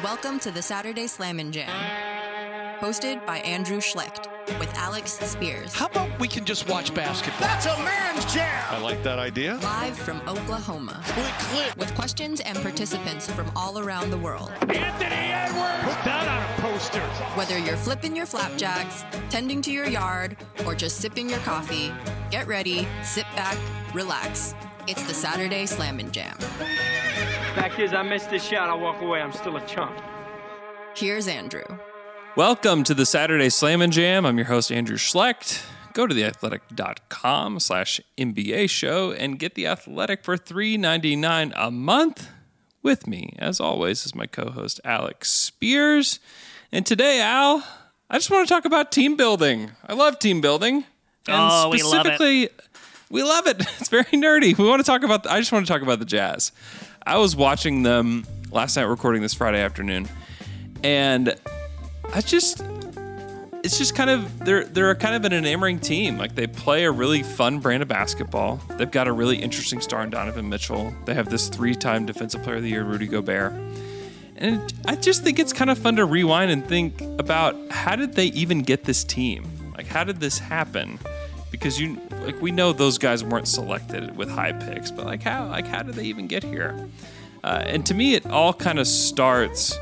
Welcome to the Saturday Slammin' Jam, hosted by Andrew Schlecht with Alex Spears. How about we can just watch basketball? That's a man's jam! I like that idea. Live from Oklahoma. Click. With questions and participants from all around the world. Anthony Edwards! Put that on a poster. Whether you're flipping your flapjacks, tending to your yard, or just sipping your coffee, get ready, sit back, relax. It's the Saturday Slammin' Jam. Fact is, I missed this shot. I'll walk away. I'm still a chump. Here's Andrew. Welcome to the Saturday Slammin' Jam. I'm your host, Andrew Schlecht. Go to theathletic.com/NBA show and get The Athletic for $3.99 a month. With me, as always, is my co-host, Alex Spears. And today, Al, I just want to talk about team building. I love team building. And we love it. We love it. It's very nerdy. I just want to talk about the Jazz. I was watching them last night, recording this Friday afternoon, and it's just kind of they're kind of an enamoring team. Like, they play a really fun brand of basketball. They've got a really interesting star in Donovan Mitchell. They have this 3-time Defensive Player of the Year, Rudy Gobert. And I just think it's kind of fun to rewind and think about, how did they even get this team? Like, how did this happen? Because we know those guys weren't selected with high picks, but how did they even get here? And to me, it all kind of starts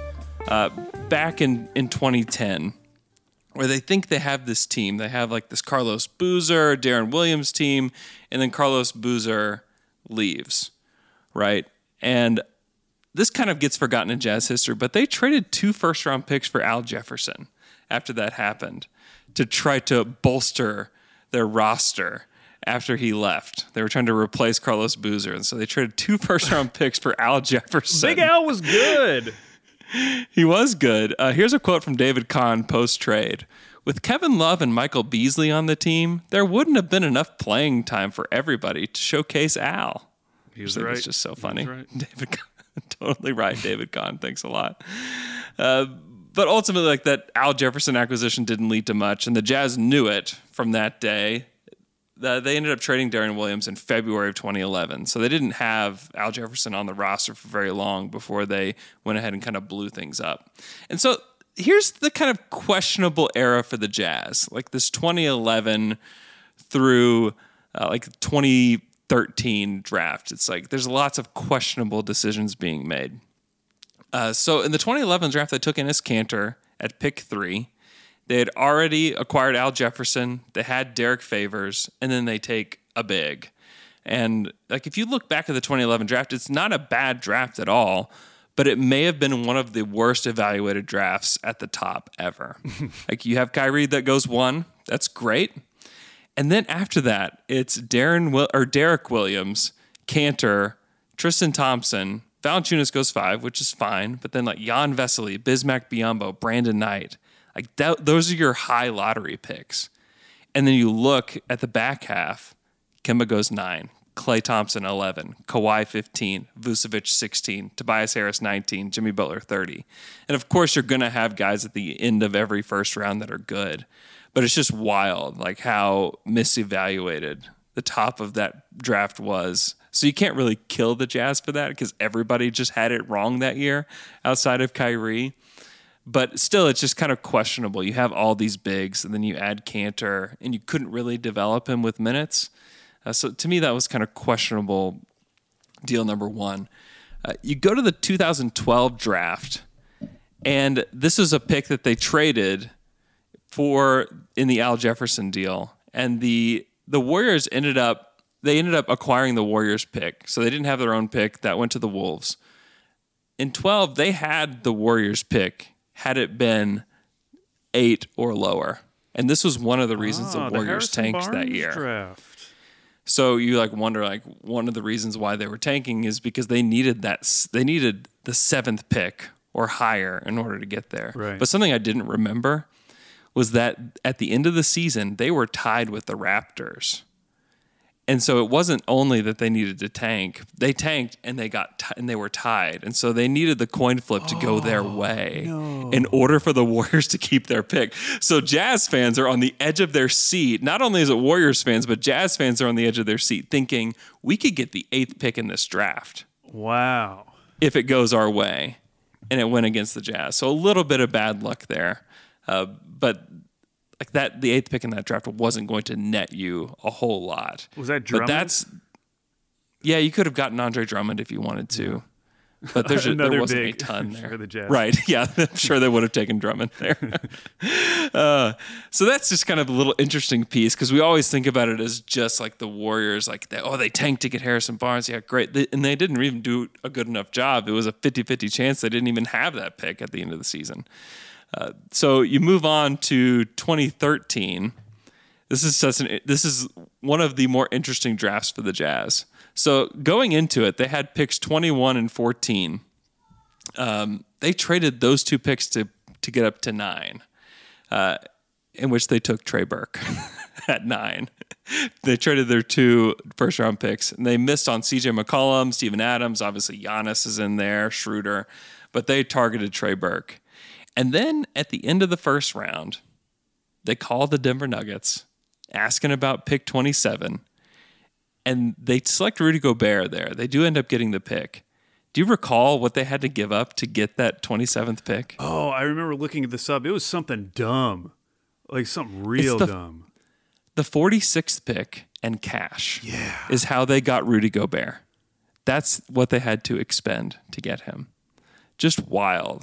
back in 2010, where they think they have this team. They have this Carlos Boozer, Darren Williams team, and then Carlos Boozer leaves, right? And this kind of gets forgotten in Jazz history, but they traded 2 first-round picks for Al Jefferson after that happened to try to bolster their roster after he left. They were trying to replace Carlos Boozer, and so they traded 2 first-round picks for Al Jefferson. Big Al was good. He was good. Here's a quote from David Kahn post-trade. With Kevin Love and Michael Beasley on the team, there wouldn't have been enough playing time for everybody to showcase Al. He was right. It's just so funny. Right. David Kahn, totally right, David Kahn. Thanks a lot. But ultimately, that Al Jefferson acquisition didn't lead to much, and the Jazz knew it from that day. They ended up trading Darren Williams in February of 2011, so they didn't have Al Jefferson on the roster for very long before they went ahead and kind of blew things up. And so here's the kind of questionable era for the Jazz, like this 2011 through 2013 draft. It's like there's lots of questionable decisions being made. So in the 2011 draft, they took Enes Kanter at pick 3. They had already acquired Al Jefferson. They had Derek Favors, and then they take a big. And if you look back at the 2011 draft, it's not a bad draft at all, but it may have been one of the worst evaluated drafts at the top ever. You have Kyrie that goes 1. That's great. And then after that, it's Derek Williams, Kanter, Tristan Thompson. Valanciunas goes 5, which is fine, but then Jan Vesely, Bismack Biyombo, Brandon Knight, those are your high lottery picks. And then you look at the back half, Kemba goes 9, Klay Thompson 11, Kawhi 15, Vucevic 16, Tobias Harris 19, Jimmy Butler 30. And of course, you're going to have guys at the end of every first round that are good, but it's just wild how misevaluated the top of that draft was. So you can't really kill the Jazz for that because everybody just had it wrong that year outside of Kyrie. But still, it's just kind of questionable. You have all these bigs, and then you add Kanter, and you couldn't really develop him with minutes. So to me, that was kind of questionable deal number 1. You go to the 2012 draft, and this is a pick that they traded for in the Al Jefferson deal. And the Warriors ended up acquiring the Warriors pick. So they didn't have their own pick. That went to the Wolves. In 12, they had the Warriors pick had it been 8 or lower. And this was one of the reasons the Warriors tanked that year. Draft. So you wonder one of the reasons why they were tanking is because they needed the 7th pick or higher in order to get there. Right. But something I didn't remember was that at the end of the season, they were tied with the Raptors. And so it wasn't only that they needed to tank; they tanked and they were tied, and so they needed the coin flip to go their way in order for the Warriors to keep their pick. So Jazz fans are on the edge of their seat. Not only is it Warriors fans, but Jazz fans are on the edge of their seat, thinking we could get the 8th pick in this draft. Wow! If it goes our way. and it went against the Jazz. So a little bit of bad luck there. But like that, the 8th pick in that draft wasn't going to net you a whole lot. Was that Drummond? Yeah, you could have gotten Andre Drummond if you wanted to. But there wasn't a ton there. For the Jazz. Right, yeah. I'm sure they would have taken Drummond there. So that's just kind of a little interesting piece because we always think about it as just like the Warriors, like, they tanked to get Harrison Barnes. Yeah, great. And they didn't even do a good enough job. It was a 50-50 chance they didn't even have that pick at the end of the season. So you move on to 2013. This is one of the more interesting drafts for the Jazz. So going into it, they had picks 21 and 14. They traded those 2 picks to get up to 9, in which they took Trey Burke at 9. They traded their 2 first-round picks, and they missed on C.J. McCollum, Steven Adams. Obviously, Giannis is in there, Schroeder. But they targeted Trey Burke. And then at the end of the first round, they called the Denver Nuggets, asking about pick 27. And they select Rudy Gobert there. They do end up getting the pick. Do you recall what they had to give up to get that 27th pick? Oh, I remember looking at this up. It was something dumb. Like something real dumb. The 46th pick and cash is how they got Rudy Gobert. That's what they had to expend to get him. Just wild.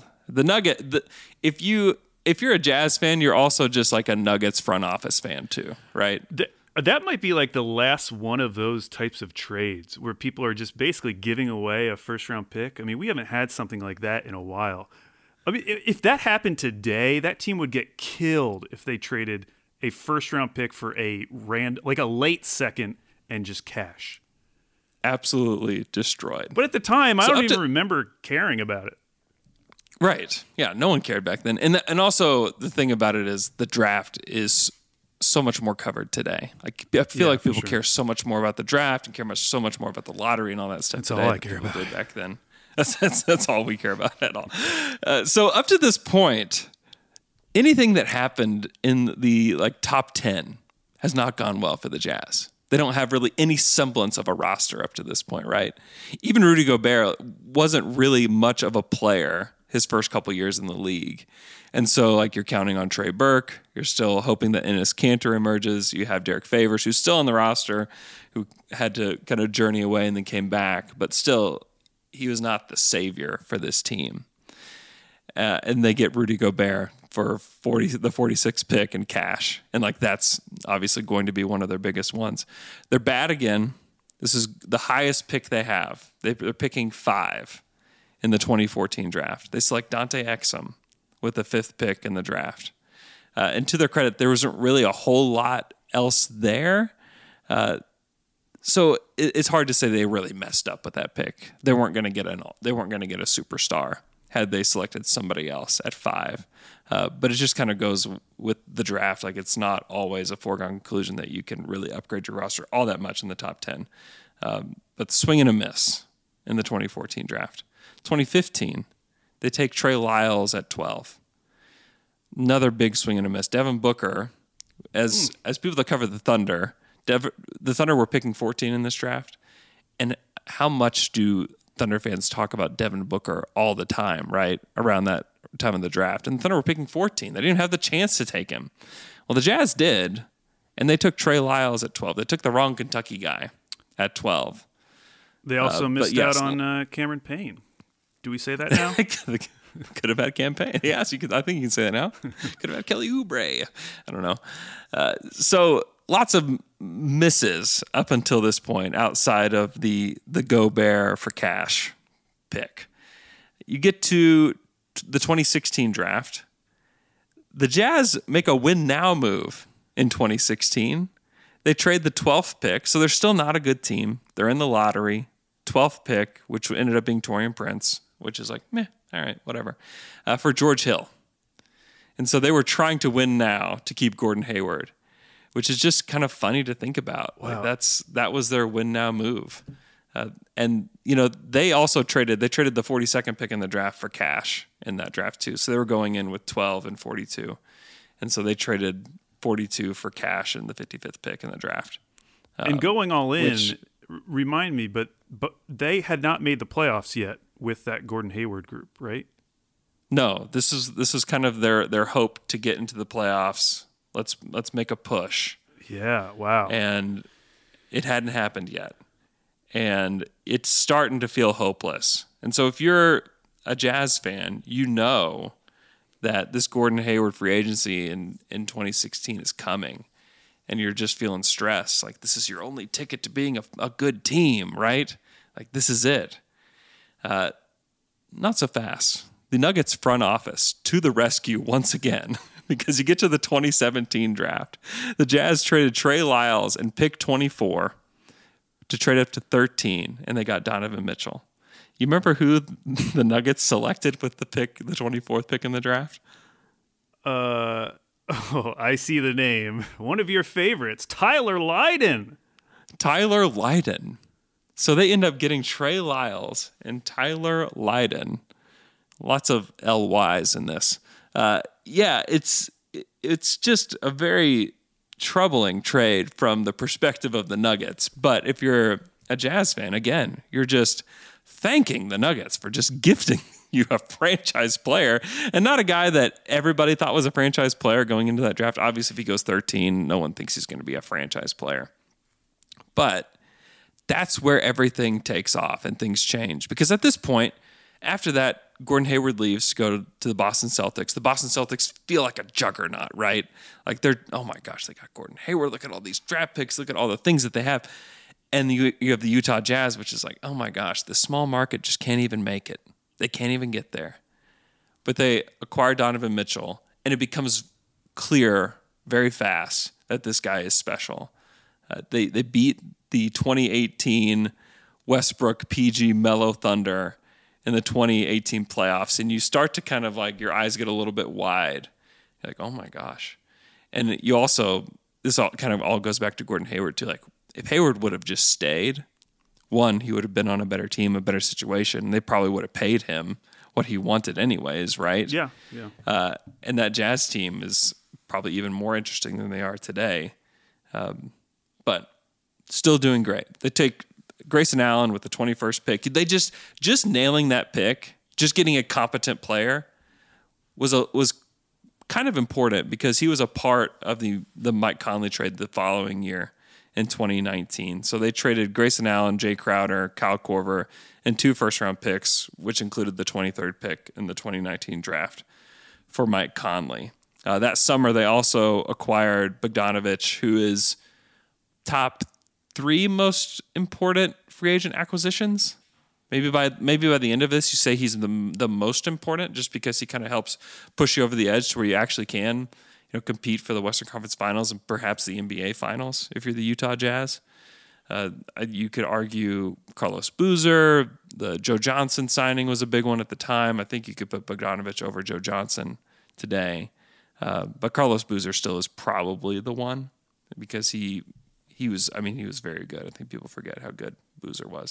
If you're a Jazz fan, you're also just like a Nuggets front office fan too, right? That might be like the last one of those types of trades where people are just basically giving away a first-round pick. I mean, we haven't had something like that in a while. I mean, if that happened today, that team would get killed if they traded a first-round pick for a late second and just cash. Absolutely destroyed. But at the time, I don't even remember caring about it. Right. Yeah, no one cared back then. And also the thing about it is the draft is so much more covered today. I feel like people care so much more about the draft and care so much more about the lottery and all that stuff. That's today all I care about. Did back then. That's all we care about at all. So up to this point, anything that happened in the top 10 has not gone well for the Jazz. They don't have really any semblance of a roster up to this point, right? Even Rudy Gobert wasn't really much of a player his first couple years in the league. And so, you're counting on Trey Burke. You're still hoping that Enes Kanter emerges. You have Derek Favors, who's still on the roster, who had to kind of journey away and then came back. But still, he was not the savior for this team. And they get Rudy Gobert for the 46th pick and cash. And, that's obviously going to be one of their biggest ones. They're bad again. This is the highest pick they have. They're picking 5 in the 2014 draft. They select Dante Exum with the 5th pick in the draft. And to their credit, there wasn't really a whole lot else there. So it's hard to say they really messed up with that pick. They weren't going to get a superstar had they selected somebody else at 5. But it just kind of goes with the draft. It's not always a foregone conclusion that you can really upgrade your roster all that much in the top 10. But swing and a miss in the 2014 draft. 2015, they take Trey Lyles at 12. Another big swing and a miss. Devin Booker, as people that cover the Thunder, the Thunder were picking 14 in this draft. And how much do Thunder fans talk about Devin Booker all the time, right? Around that time of the draft. And the Thunder were picking 14. They didn't have the chance to take him. Well, the Jazz did, and they took Trey Lyles at 12. They took the wrong Kentucky guy at 12. They also missed out on Cameron Payne. Do we say that now? Could have had campaign. Yes, you could. I think you can say that now. Could have had Kelly Oubre. I don't know. So lots of misses up until this point outside of the Gobert for cash pick. You get to the 2016 draft. The Jazz make a win now move in 2016. They trade the 12th pick, so they're still not a good team. They're in the lottery. 12th pick, which ended up being Taurean Prince, which is meh, all right, whatever, for George Hill. And so they were trying to win now to keep Gordon Hayward, which is just kind of funny to think about. Wow. That was their win now move. And, they also traded the 42nd pick in the draft for cash in that draft too. So they were going in with 12 and 42. And so they traded 42 for cash in the 55th pick in the draft. And going all in, remind me, but they had not made the playoffs yet with that Gordon Hayward group, right? No, this is kind of their hope to get into the playoffs. Let's make a push. Yeah, wow. And it hadn't happened yet. And it's starting to feel hopeless. And so if you're a Jazz fan, you know that this Gordon Hayward free agency in 2016 is coming. And you're just feeling stressed. Like, this is your only ticket to being a good team, right? Like, this is it. Not so fast. The Nuggets front office to the rescue once again, because you get to the 2017 draft. The Jazz traded Trey Lyles and pick 24 to trade up to 13, and they got Donovan Mitchell. You remember who the Nuggets selected with the 24th pick in the draft? Oh, I see the name. One of your favorites, Tyler Lydon. Tyler Lydon. So they end up getting Trey Lyles and Tyler Lydon. Lots of LYs in this. Yeah, it's just a very troubling trade from the perspective of the Nuggets. But if you're a Jazz fan, again, you're just thanking the Nuggets for just gifting you a franchise player, and not a guy that everybody thought was a franchise player going into that draft. Obviously, if he goes 13, no one thinks he's going to be a franchise player. But that's where everything takes off and things change. Because at this point, after that, Gordon Hayward leaves to go to the Boston Celtics. The Boston Celtics feel like a juggernaut, right? Like oh my gosh, they got Gordon Hayward. Look at all these draft picks. Look at all the things that they have. And you have the Utah Jazz, which is like, oh my gosh, the small market just can't even make it. They can't even get there. But they acquire Donovan Mitchell, and it becomes clear very fast that this guy is special. They beat the 2018 Westbrook PG Mellow Thunder in the 2018 playoffs, and you start to kind of like, your eyes get a little bit wide. You're like, oh my gosh. And you also, this all goes back to Gordon Hayward too. Like, if Hayward would have just stayed, one, he would have been on a better team, a better situation. They probably would have paid him what he wanted anyways, right? Yeah. And that Jazz team is probably even more interesting than they are today. But still doing great. They take Grayson Allen with the 21st pick. They just nailing that pick, just getting a competent player was kind of important, because he was a part of the Mike Conley trade the following year in 2019. So they traded Grayson Allen, Jay Crowder, Kyle Korver, and 2 first-round picks, which included the 23rd pick in the 2019 draft for Mike Conley. That summer, they also acquired Bogdanovich, who is top 3 most important free agent acquisitions. Maybe by the end of this, you say he's the most important, just because he kind of helps push you over the edge to where you actually can, compete for the Western Conference Finals and perhaps the NBA Finals if you're the Utah Jazz. You could argue Carlos Boozer, the Joe Johnson signing was a big one at the time. I think you could put Bogdanovich over Joe Johnson today. But Carlos Boozer still is probably the one, because he was very good. I think people forget how good Boozer was.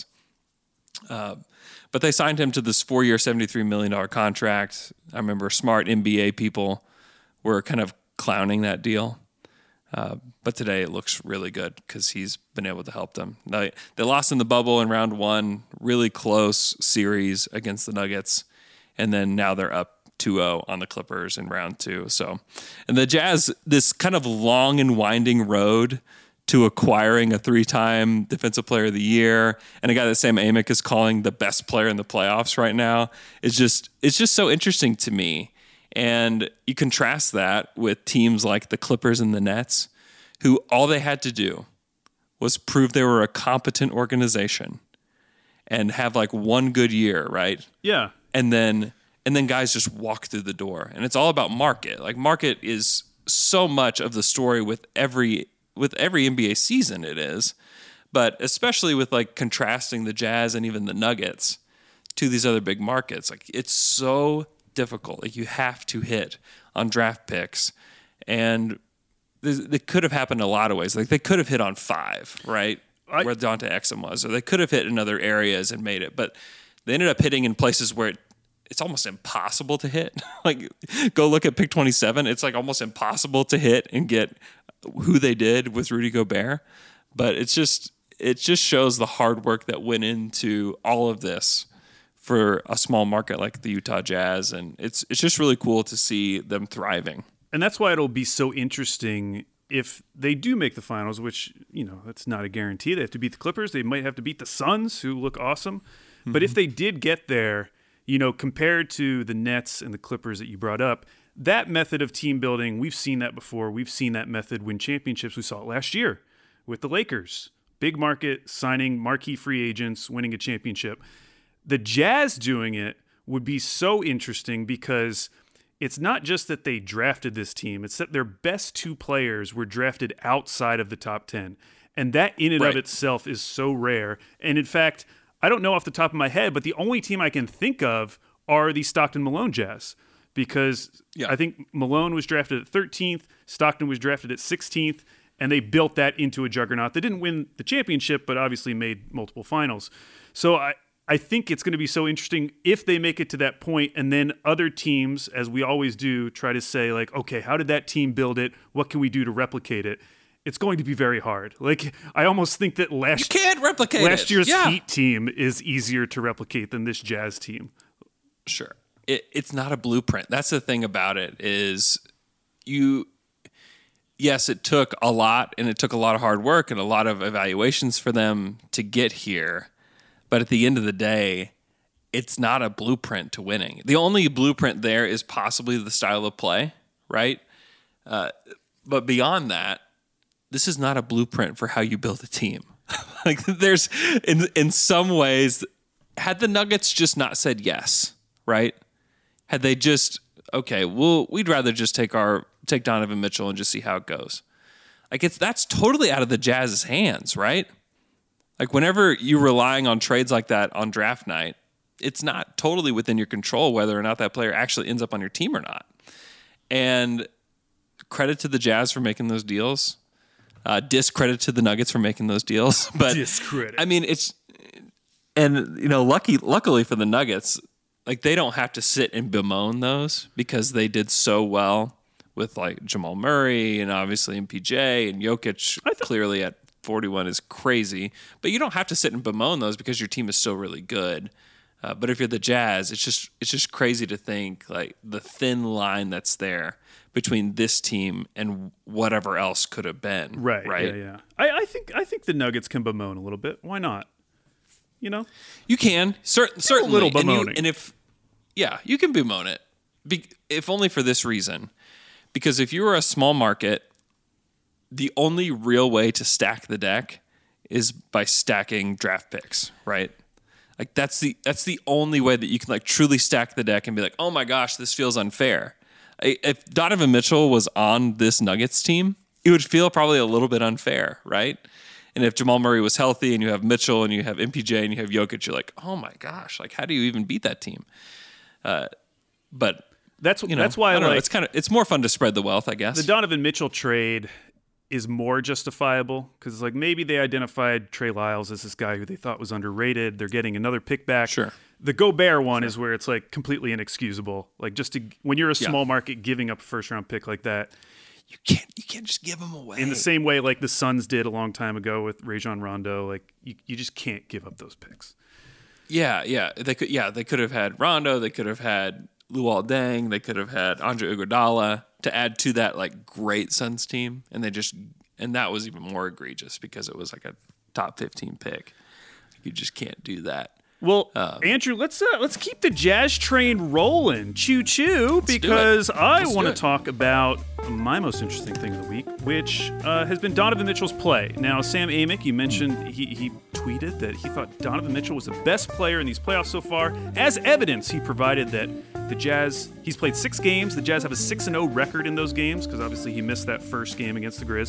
But they signed him to this 4-year, $73 million contract. I remember smart NBA people were kind of clowning that deal. But today it looks really good, because he's been able to help them. They lost in the bubble in round 1, really close series against the Nuggets. And then now they're up 2-0 on the Clippers in round 2. So, and the Jazz, this kind of long and winding road to acquiring a 3-time Defensive Player of the Year and a guy that Sam Amick is calling the best player in the playoffs right now, it's just so interesting to me. And you contrast that with teams like the Clippers and the Nets, who all they had to do was prove they were a competent organization and have like one good year, right? Yeah. And then guys just walk through the door. And it's all about market. Like, market is so much of the story with every NBA season, it is. But especially with like contrasting the Jazz and even the Nuggets to these other big markets, like, it's so difficult. Like, you have to hit on draft picks, and it could have happened a lot of ways. Like, they could have hit on 5, right? Where Dante Exum was, or they could have hit in other areas and made it, but they ended up hitting in places where it's almost impossible to hit. Like, go look at pick 27. It's like almost impossible to hit and get who they did with Rudy Gobert. But it just shows the hard work that went into all of this for a small market like the Utah Jazz, and it's just really cool to see them thriving. And that's why it'll be so interesting if they do make the finals, which, that's not a guarantee. They have to beat the Clippers. They might have to beat the Suns, who look awesome. Mm-hmm. But if they did get there, compared to the Nets and the Clippers that you brought up, that method of team building, we've seen that before. We've seen that method win championships. We saw it last year with the Lakers. Big market, signing marquee free agents, winning a championship. The Jazz doing it would be so interesting because it's not just that they drafted this team, it's that their best 2 players were drafted outside of the top 10. And that in and of itself is so rare. And in fact, I don't know off the top of my head, but the only team I can think of are the Stockton Malone Jazz. Because I think Malone was drafted at 13th, Stockton was drafted at 16th, and they built that into a juggernaut. They didn't win the championship, but obviously made multiple finals. So I think it's going to be so interesting if they make it to that point, and then other teams, as we always do, try to say, like, okay, how did that team build it? What can we do to replicate it? It's going to be very hard. Like, I almost think that you can't replicate last year's Heat team is easier to replicate than this Jazz team. Sure. It's not a blueprint. That's the thing about it is yes, it took a lot, and it took a lot of hard work and a lot of evaluations for them to get here. But at the end of the day, it's not a blueprint to winning. The only blueprint there is possibly the style of play, right? But beyond that, this is not a blueprint for how you build a team. Like, there's, in some ways, had the Nuggets just not said yes, right? Had they just, okay, we'd rather just take Donovan Mitchell and just see how it goes. Like, that's totally out of the Jazz's hands, right? Like, whenever you're relying on trades like that on draft night, it's not totally within your control whether or not that player actually ends up on your team or not. And credit to the Jazz for making those deals. Discredit to the Nuggets for making those deals. But discredit. I mean, luckily for the Nuggets, like, they don't have to sit and bemoan those because they did so well with, like, Jamal Murray and obviously MPJ and Jokic clearly at 41 is crazy. But you don't have to sit and bemoan those because your team is still really good. But if you're the Jazz, it's just crazy to think, like, the thin line that's there between this team and whatever else could have been. Right. Yeah. I think the Nuggets can bemoan a little bit. Why not? You can certainly a little bemoaning. You can bemoan it, if only for this reason, because if you were a small market, the only real way to stack the deck is by stacking draft picks, right? Like, that's the only way that you can, like, truly stack the deck and be like, oh my gosh, this feels unfair. If Donovan Mitchell was on this Nuggets team, it would feel probably a little bit unfair, right? And if Jamal Murray was healthy and you have Mitchell and you have MPJ and you have Jokic, you're like, oh my gosh, like, how do you even beat that team? But that's why I don't know, it's more fun to spread the wealth, I guess. The Donovan Mitchell trade is more justifiable because it's like maybe they identified Trey Lyles as this guy who they thought was underrated. They're getting another pick back. Sure. The Gobert one is where it's, like, completely inexcusable. Like, when you're a small market, giving up a first round pick like that, you can't just give them away. In the same way, like the Suns did a long time ago with Rajon Rondo. Like, you just can't give up those picks. Yeah. They could have had Rondo. They could have had Luol Deng. They could have had Andre Iguodala to add to that, like, great Suns team, and that was even more egregious because it was like a top 15 pick. You just can't do that. Well, Andrew, let's keep the Jazz train rolling, choo-choo, because I want to talk about my most interesting thing of the week, which has been Donovan Mitchell's play. Now, Sam Amick, you mentioned he tweeted that he thought Donovan Mitchell was the best player in these playoffs so far. As evidence, he provided that the Jazz, he's played 6 games. The Jazz have a 6-0 record in those games because obviously he missed that first game against the Grizz.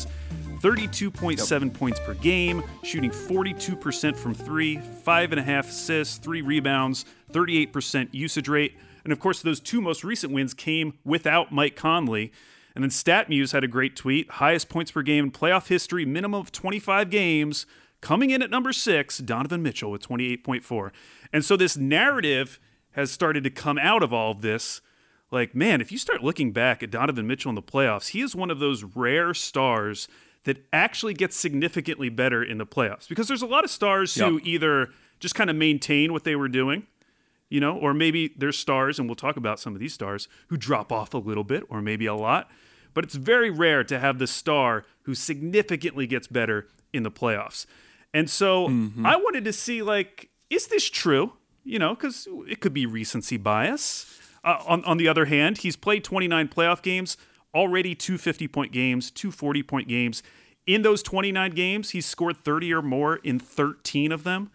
32.7 points per game, shooting 42% from 3, 5.5 assists, 3 rebounds, 38% usage rate. And of course, those 2 most recent wins came without Mike Conley. And then StatMuse had a great tweet, highest points per game in playoff history, minimum of 25 games. Coming in at number 6, Donovan Mitchell with 28.4. And so this narrative has started to come out of all of this. Like, man, if you start looking back at Donovan Mitchell in the playoffs, he is one of those rare stars that actually gets significantly better in the playoffs. Because there's a lot of stars who either just kind of maintain what they were doing, or maybe there's stars, and we'll talk about some of these stars, who drop off a little bit or maybe a lot. But it's very rare to have the star who significantly gets better in the playoffs. And so I wanted to see, is this true? Because it could be recency bias. On the other hand, he's played 29 playoff games, already 2 50-point games, 2 40-point games. In those 29 games, he's scored 30 or more in 13 of them.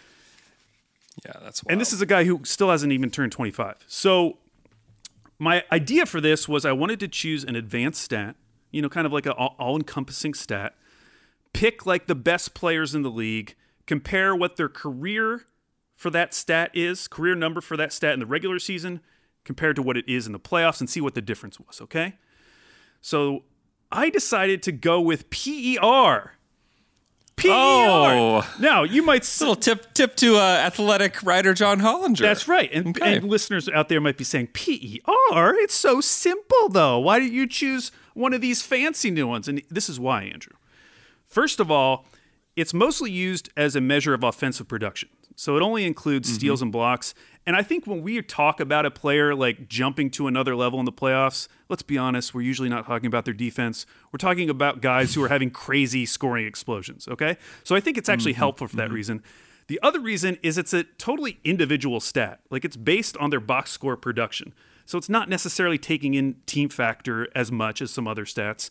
Yeah, that's wild. And this is a guy who still hasn't even turned 25. So my idea for this was I wanted to choose an advanced stat, kind of like an all-encompassing stat, pick the best players in the league, compare what their career for that stat is, career number for that stat in the regular season, compared to what it is in the playoffs, and see what the difference was, okay? So I decided to go with PER. PER. Oh. Now, you might... Little tip to athletic writer John Hollinger. That's right. And listeners out there might be saying, PER? It's so simple, though. Why didn't you choose one of these fancy new ones? And this is why, Andrew. First of all, it's mostly used as a measure of offensive production. So it only includes steals and blocks. And I think when we talk about a player jumping to another level in the playoffs, let's be honest, we're usually not talking about their defense. We're talking about guys who are having crazy scoring explosions, okay? So I think it's actually helpful for that reason. The other reason is it's a totally individual stat. It's based on their box score production. So it's not necessarily taking in team factor as much as some other stats.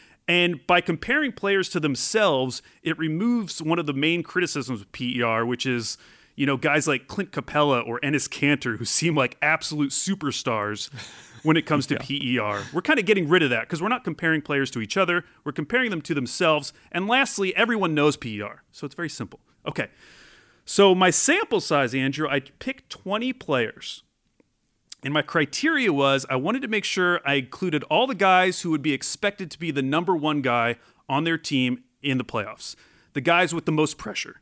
And by comparing players to themselves, it removes one of the main criticisms of PER, which is, guys like Clint Capella or Enes Kanter, who seem like absolute superstars when it comes to PER. We're kind of getting rid of that because we're not comparing players to each other. We're comparing them to themselves. And lastly, everyone knows PER. So it's very simple. Okay. So my sample size, Andrew, I picked 20 players. And my criteria was I wanted to make sure I included all the guys who would be expected to be the number one guy on their team in the playoffs, the guys with the most pressure.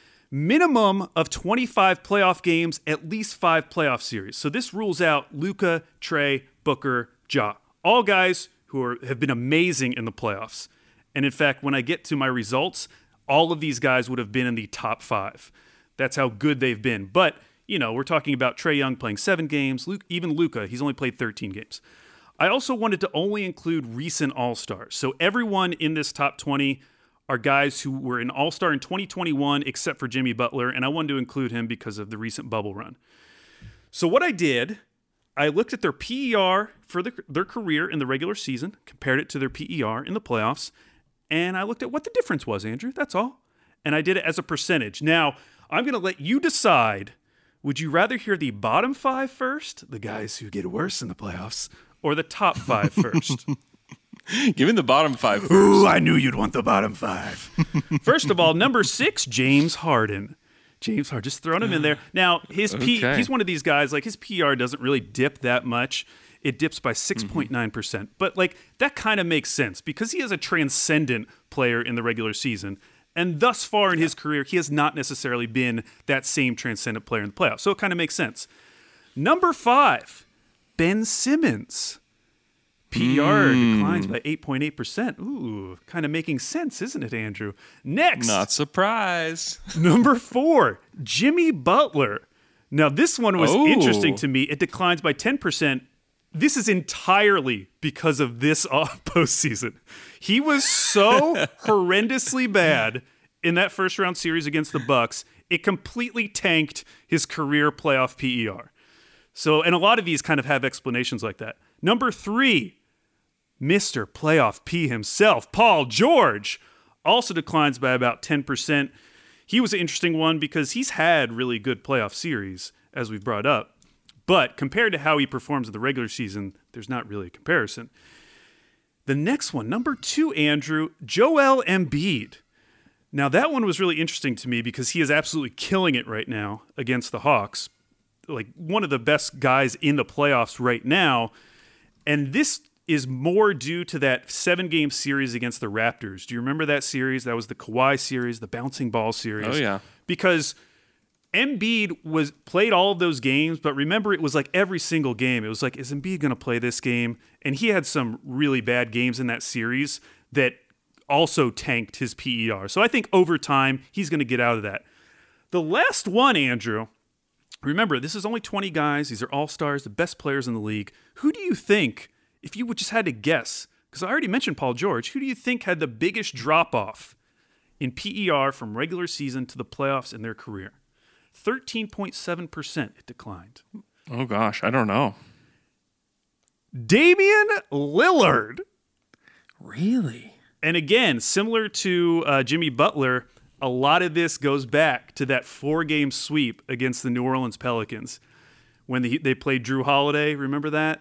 Minimum of 25 playoff games, at least 5 playoff series. So this rules out Luka, Trae, Booker, Ja. All guys who have been amazing in the playoffs. And in fact, when I get to my results, all of these guys would have been in the top 5. That's how good they've been. But we're talking about Trae Young playing 7 games. Even Luka, he's only played 13 games. I also wanted to only include recent All-Stars. So everyone in this top 20 are guys who were an All-Star in 2021, except for Jimmy Butler, and I wanted to include him because of the recent bubble run. So what I did, I looked at their PER for their career in the regular season, compared it to their PER in the playoffs, and I looked at what the difference was, Andrew. That's all. And I did it as a percentage. Now, I'm going to let you decide. Would you rather hear the bottom 5 first, the guys who get worse in the playoffs, or the top 5 first? Give me the bottom 5 first. Ooh, I knew you'd want the bottom 5. First of all, number 6, James Harden. James Harden, just throwing him in there. Now, he's one of these guys, his PR doesn't really dip that much. It dips by 6.9%. But, that kind of makes sense because he is a transcendent player in the regular season. And thus far in his career, he has not necessarily been that same transcendent player in the playoffs. So it kind of makes sense. Number 5, Ben Simmons. PER declines by 8.8%. Ooh, kind of making sense, isn't it, Andrew? Next. Not surprised. Number 4, Jimmy Butler. Now, this one was interesting to me. It declines by 10%. This is entirely because of this postseason. He was so horrendously bad in that first round series against the Bucks. It completely tanked his career playoff PER. So, and a lot of these kind of have explanations like that. Number 3, Mr. Playoff P himself, Paul George, also declines by about 10%. He was an interesting one because he's had really good playoff series, as we've brought up. But compared to how he performs in the regular season, there's not really a comparison. The next one, number 2, Andrew, Joel Embiid. Now, that one was really interesting to me because he is absolutely killing it right now against the Hawks. One of the best guys in the playoffs right now. And this is more due to that 7-game series against the Raptors. Do you remember that series? That was the Kawhi series, the bouncing ball series. Oh, yeah. Because Embiid played all of those games, but remember, it was every single game. It was is Embiid going to play this game? And he had some really bad games in that series that also tanked his PER. So I think over time, he's going to get out of that. The last one, Andrew, Remember, this is only 20 guys. These are all-stars, the best players in the league. Who do you think, if you just had to guess, because I already mentioned Paul George, who do you think had the biggest drop-off in PER from regular season to the playoffs in their career? 13.7% it declined. Oh, gosh. I don't know. Damian Lillard. Really? And again, similar to Jimmy Butler, a lot of this goes back to that 4-game sweep against the New Orleans Pelicans when they played Drew Holiday. Remember that?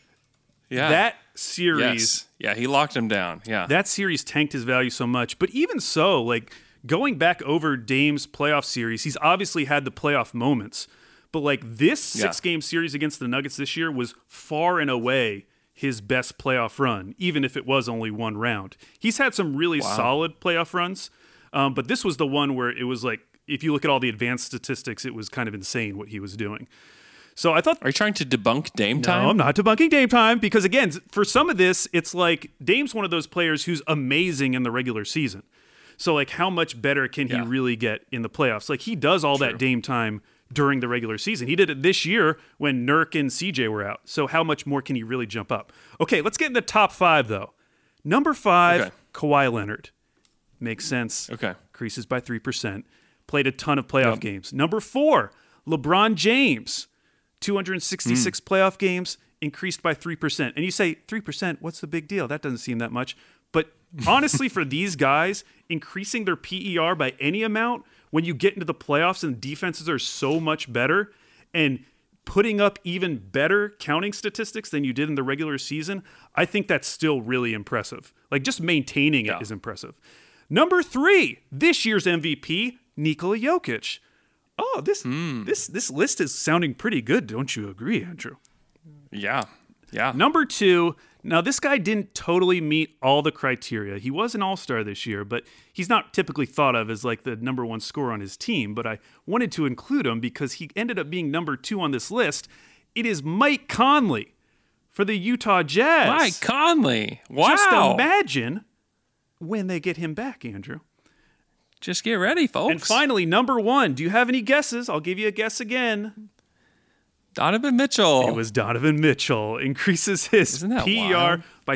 Yeah. That series. Yes. Yeah, he locked him down. Yeah. That series tanked his value so much. But even so, like going back over Dame's playoff series, he's obviously had the playoff moments. But like this 6-game series against the Nuggets this year was far and away his best playoff run, even if it was only one round. He's had some really solid playoff runs, but this was the one where it was like, if you look at all the advanced statistics, it was kind of insane what he was doing. So I thought... Are you trying to debunk Dame time? No, I'm not debunking Dame time, because again, for some of this, it's like Dame's one of those players who's amazing in the regular season. So like how much better can he really get in the playoffs? Like he does all that Dame time during the regular season. He did it this year when Nurk and CJ were out. So how much more can he really jump up? Okay, let's get in the top 5 though. Number 5, Kawhi Leonard. Makes sense. Okay. Increases by 3%. Played a ton of playoff games. Number 4, LeBron James. 266 playoff games, increased by 3%. And you say, 3%, what's the big deal? That doesn't seem that much. But honestly, for these guys, increasing their PER by any amount, when you get into the playoffs and defenses are so much better, and putting up even better counting statistics than you did in the regular season, I think that's still really impressive. Like, just maintaining it is impressive. Number 3, this year's MVP, Nikola Jokic. Oh, this list is sounding pretty good, don't you agree, Andrew? Yeah. Yeah. Number 2, now this guy didn't totally meet all the criteria. He was an all-star this year, but he's not typically thought of as like the number 1 scorer on his team, but I wanted to include him because he ended up being number 2 on this list. It is Mike Conley for the Utah Jazz. Mike Conley. Wow. Just imagine when they get him back, Andrew. Just get ready, folks. And finally, number 1. Do you have any guesses? I'll give you a guess again. Donovan Mitchell. It was Donovan Mitchell. Increases his PER wild? by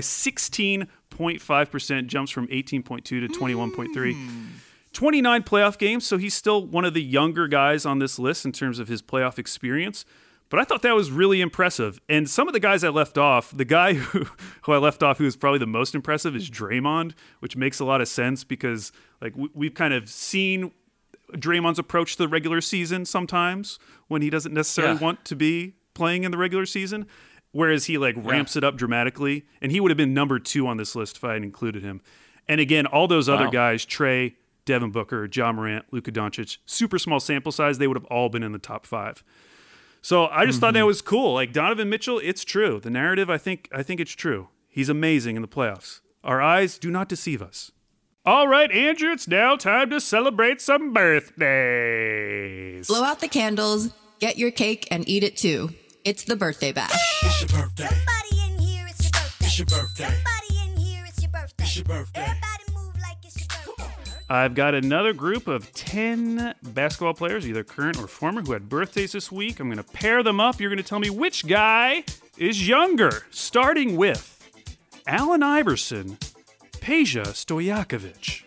16.5%, jumps from 18.2 to 21.3. 29 playoff games, so he's still one of the younger guys on this list in terms of his playoff experience. But I thought that was really impressive. And some of the guys I left off, the guy who I left off who was probably the most impressive is Draymond, which makes a lot of sense because like we've kind of seen Draymond's approach to the regular season sometimes when he doesn't necessarily want to be playing in the regular season, whereas he like ramps it up dramatically. And he would have been number 2 on this list if I had included him. And again, all those other guys, Trey, Devin Booker, Ja Morant, Luka Doncic, super small sample size, they would have all been in the top 5. So I just thought that was cool. Like Donovan Mitchell, it's true. The narrative, I think it's true. He's amazing in the playoffs. Our eyes do not deceive us. All right, Andrew, it's now time to celebrate some birthdays. Blow out the candles, get your cake, and eat it too. It's the birthday bash. It's your birthday. Somebody in here, it's your birthday. It's your birthday. Somebody in here, it's your birthday. It's your birthday. Everybody move like it's your birthday. I've got another group of 10 basketball players, either current or former, who had birthdays this week. I'm going to pair them up. You're going to tell me which guy is younger, starting with Allen Iverson, Peja Stojakovic.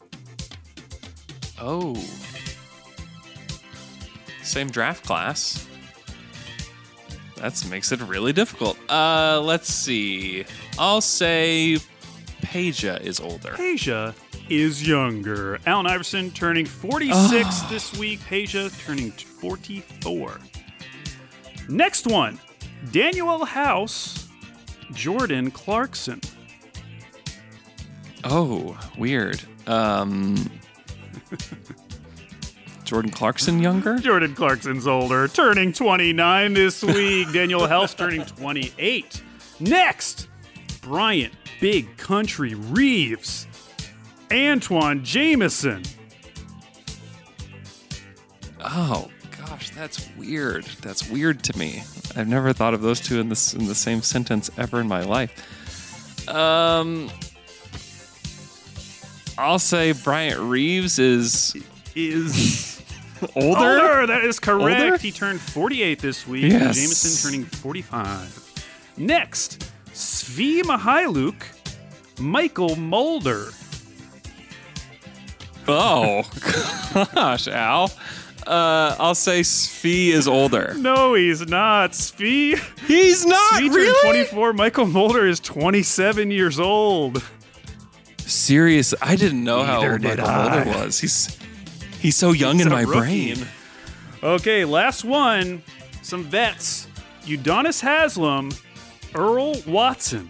Oh. Same draft class. That makes it really difficult. Let's see. I'll say Peja is older. Peja is younger. Allen Iverson turning 46 this week. Peja turning 44. Next one. Daniel House, Jordan Clarkson. Oh, weird. Jordan Clarkson younger? Jordan Clarkson's older, turning 29 this week. Daniel House turning 28. Next, Bryant Big Country Reeves, Antoine Jameson. Oh gosh, that's weird. That's weird to me. I've never thought of those two in the same sentence ever in my life. I'll say Bryant Reeves is Older, that is correct. Older? He turned 48 this week. Yes. Jameson turning 45. Next, Svi Mihailuk, Michael Mulder. Oh, gosh, Al. I'll say Svi is older. No, he's not. Svi. He's not, Svi turned really? 24. Michael Mulder is 27 years old. Serious. I didn't know how Neither old did Michael I. Mulder was. He's so young He's in a my rookie. brain. Okay, last one. Some vets. Udonis Haslem, Earl Watson.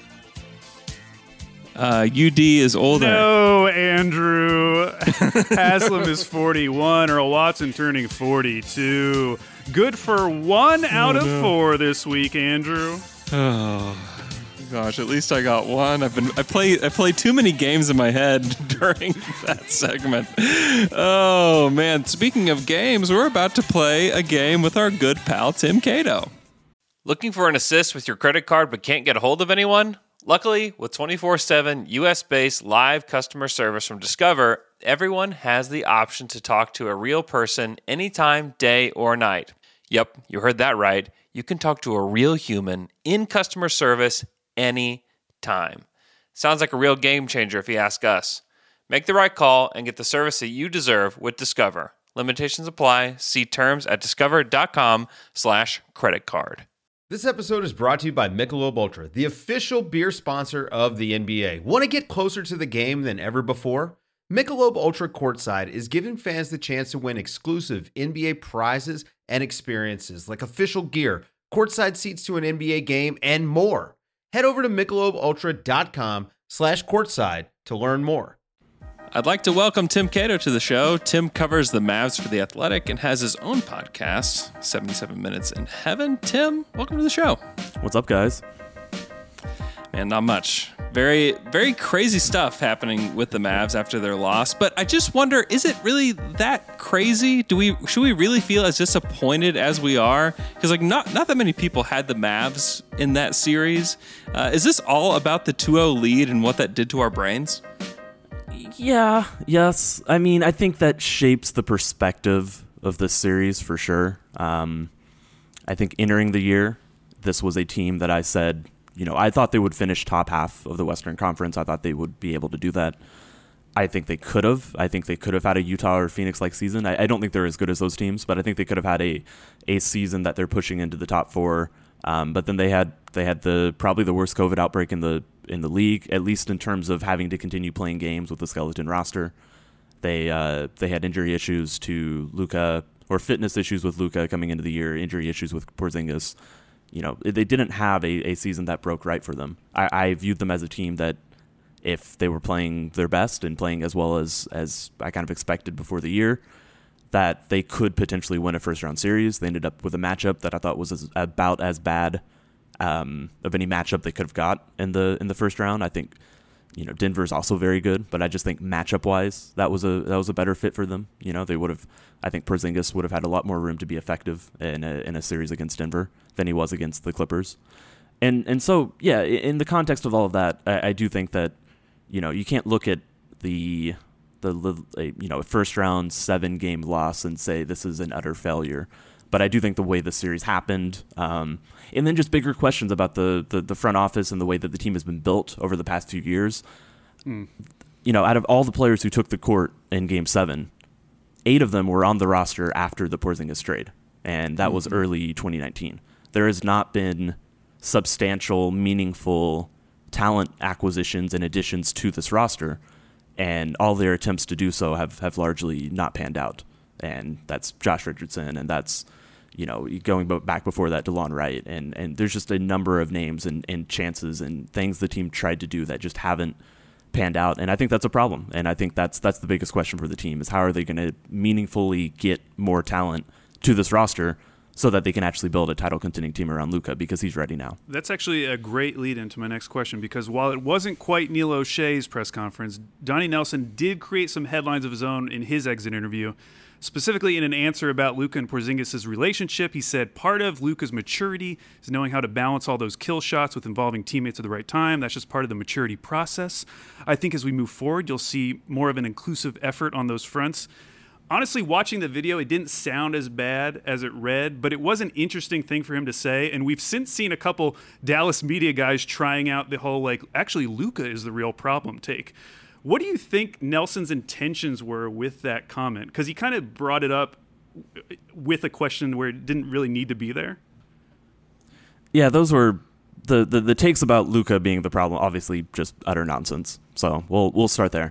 UD is older. No, Andrew. Haslam is 41. Earl Watson turning 42. Good for 1 out of 4 this week, Andrew. Oh gosh, at least I got one. I played too many games in my head during that segment. Oh man, speaking of games, we're about to play a game with our good pal Tim Cato. Looking for an assist with your credit card but can't get a hold of anyone? Luckily, with 24/7 US-based live customer service from Discover, everyone has the option to talk to a real person anytime, day or night. Yep, you heard that right. You can talk to a real human in customer service anytime. Sounds like a real game changer if you ask us. Make the right call and get the service that you deserve with Discover. Limitations apply. See terms at discover.com/creditcard. This episode is brought to you by Michelob Ultra, the official beer sponsor of the NBA. Want to get closer to the game than ever before? Michelob Ultra Courtside is giving fans the chance to win exclusive NBA prizes and experiences like official gear, courtside seats to an NBA game, and more. Head over to MichelobUltra.com/courtside to learn more. I'd like to welcome Tim Cato to the show. Tim covers the Mavs for The Athletic and has his own podcast, 77 Minutes in Heaven. Tim, welcome to the show. What's up, guys? Man, not much. Very, very crazy stuff happening with the Mavs after their loss. But I just wonder, is it really that crazy? Should we really feel as disappointed as we are? Because not that many people had the Mavs in that series. Is this all about the 2-0 lead and what that did to our brains? Yeah, yes. I mean, I think that shapes the perspective of this series for sure. I think entering the year, this was a team that I said, I thought they would finish top half of the Western Conference. I thought they would be able to do that. I think they could have. I think they could have had a Utah or Phoenix-like season. I don't think they're as good as those teams, but I think they could have had a season that they're pushing into the top 4. But then they had probably the worst COVID outbreak in the league, at least in terms of having to continue playing games with the skeleton roster. They had injury issues to Luka, or fitness issues with Luka coming into the year, injury issues with Porzingis. They didn't have a season that broke right for them. I viewed them as a team that if they were playing their best and playing as well as I kind of expected before the year, that they could potentially win a first-round series. They ended up with a matchup that I thought was about as bad of any matchup they could have got in the first round. I think Denver is also very good, but I just think matchup-wise that was a better fit for them. They would have. I think Porzingis would have had a lot more room to be effective in a series against Denver than he was against the Clippers. And so yeah, in the context of all of that, I do think that you can't look at the first round 7-game loss and say this is an utter failure. But I do think the way the series happened, and then just bigger questions about the front office and the way that the team has been built over the past few years. Out of all the players who took the court in Game 7, 8 of them were on the roster after the Porzingis trade, and that was early 2019. There has not been substantial, meaningful talent acquisitions and additions to this roster, and all their attempts to do so have largely not panned out. And that's Josh Richardson, and that's, going back before that, DeLon Wright. And there's just a number of names and chances and things the team tried to do that just haven't panned out. And I think that's a problem. And I think that's the biggest question for the team is how are they going to meaningfully get more talent to this roster so that they can actually build a title contending team around Luka, because he's ready now. That's actually a great lead into my next question, because while it wasn't quite Neil O'Shea's press conference, Donnie Nelson did create some headlines of his own in his exit interview. Specifically in an answer about Luka and Porzingis' relationship, he said part of Luka's maturity is knowing how to balance all those kill shots with involving teammates at the right time. That's just part of the maturity process. I think as we move forward, you'll see more of an inclusive effort on those fronts. honestly, watching the video, it didn't sound as bad as it read, but it was an interesting thing for him to say. And we've since seen a couple Dallas media guys trying out the whole, like, actually, Luka is the real problem take. What do you think Nelson's intentions were with that comment? Because he kind of brought it up with a question where it didn't really need to be there. Yeah, those were the takes about Luka being the problem. Obviously, just utter nonsense. So we'll start there.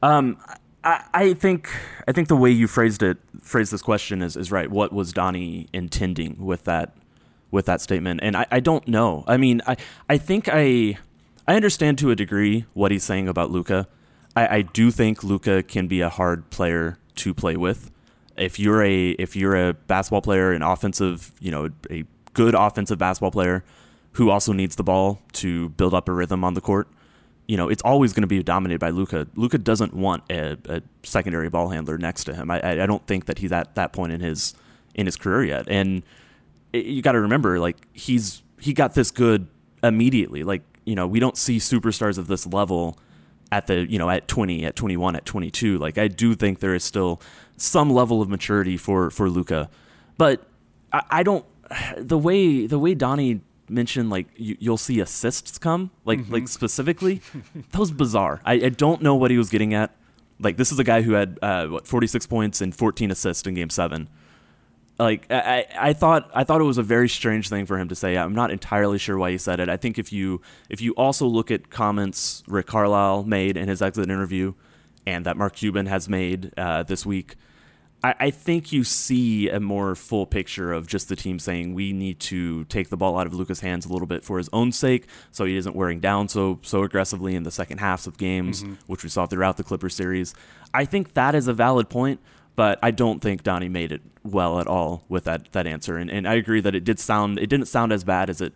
I think the way you phrased this question is right. What was Donnie intending with that statement? And I don't know. I mean, I think I understand to a degree what he's saying about Luka. I do think Luka can be a hard player to play with. If you're a basketball player, an offensive, a good offensive basketball player who also needs the ball to build up a rhythm on the court, it's always going to be dominated by Luka. Luka doesn't want a secondary ball handler next to him. I don't think that he's at that point in his career yet. And you got to remember, like, he got this good immediately. Like, we don't see superstars of this level at at 20, at 21, at 22. Like, I do think there is still some level of maturity for Luka, but I don't. The way Donnie mentioned, like, you'll see assists come, like specifically, that was bizarre. I don't know what he was getting at. Like, this is a guy who had 46 points and 14 assists in Game 7. Like, I thought it was a very strange thing for him to say. I'm not entirely sure why he said it. I think if you also look at comments Rick Carlisle made in his exit interview, and that Mark Cuban has made this week, I think you see a more full picture of just the team saying we need to take the ball out of Luka's hands a little bit for his own sake, so he isn't wearing down so aggressively in the second halves of games, which we saw throughout the Clippers series. I think that is a valid point, but I don't think Donnie made it well at all with that answer. And I agree that it didn't sound as bad as it,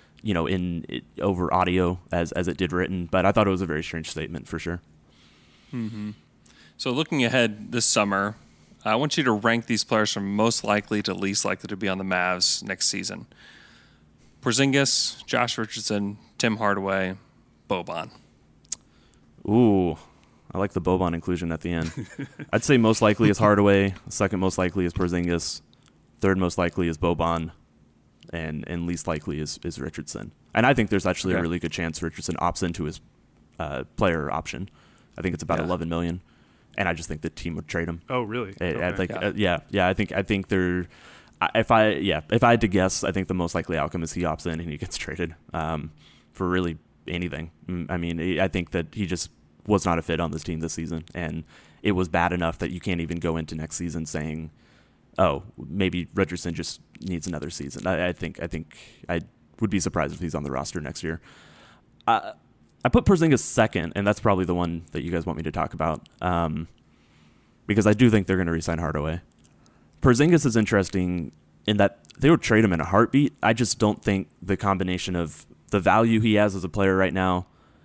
over audio as it did written, but I thought it was a very strange statement for sure. Mm-hmm. So looking ahead this summer, I want you to rank these players from most likely to least likely to be on the Mavs next season. Porzingis, Josh Richardson, Tim Hardaway, Boban. Ooh, I like the Boban inclusion at the end. I'd say most likely is Hardaway, second most likely is Porzingis, third most likely is Boban, and least likely is Richardson. And I think there's actually a really good chance Richardson opts into his player option. I think it's about $11 million. And I just think the team would trade him. Oh, really? I think, I think they're. If I had to guess, I think the most likely outcome is he opts in and he gets traded for really anything. I mean, I think that he just was not a fit on this team this season, and it was bad enough that you can't even go into next season saying, "Oh, maybe Richardson just needs another season." I think I would be surprised if he's on the roster next year. I put Porzingis second, and that's probably the one that you guys want me to talk about, because I do think they're going to re-sign Hardaway. Porzingis is interesting in that they would trade him in a heartbeat. I just don't think the combination of the value he has as a player right now,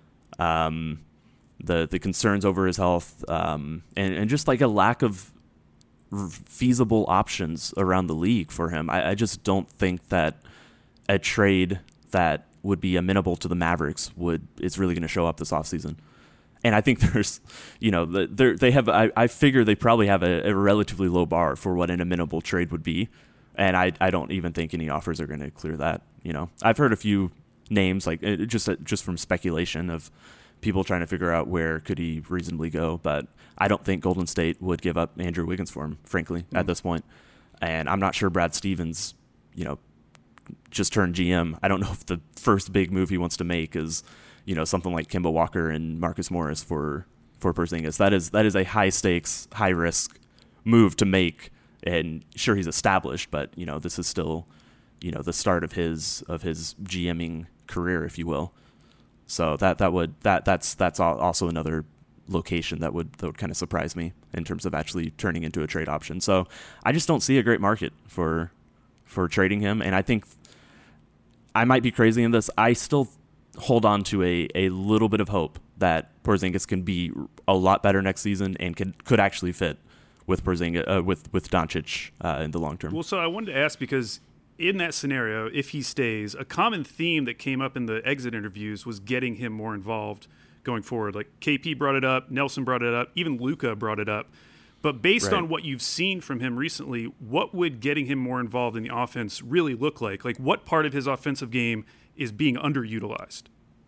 the concerns over his health, and just like a lack of feasible options around the league for him, I just don't think that a trade that would be amenable to the Mavericks is really going to show up this offseason. And I think there's, they have. I figure they probably have a relatively low bar for what an amenable trade would be, and I don't even think any offers are going to clear that. I've heard a few names, like just from speculation of people trying to figure out where could he reasonably go, but I don't think Golden State would give up Andrew Wiggins for him, frankly, at this point. And I'm not sure Brad Stevens, just turned GM. I don't know if the first big move he wants to make is, something like Kemba Walker and Marcus Morris for Porzingis. That is a high stakes, high risk move to make. And sure, he's established, but this is still, the start of his GMing career, if you will. So that's also another location that would kind of surprise me in terms of actually turning into a trade option. So I just don't see a great market for trading him, and I think I might be crazy in this. I still hold on to a little bit of hope that Porzingis can be a lot better next season and could actually fit with Porzingis with Doncic in the long term. Well, so I wanted to ask, because in that scenario, if he stays, a common theme that came up in the exit interviews was getting him more involved going forward. Like KP brought it up, Nelson brought it up, even Luka brought it up. But based Right. on what you've seen from him recently, what would getting him more involved in the offense really look like? Like, what part of his offensive game is being underutilized?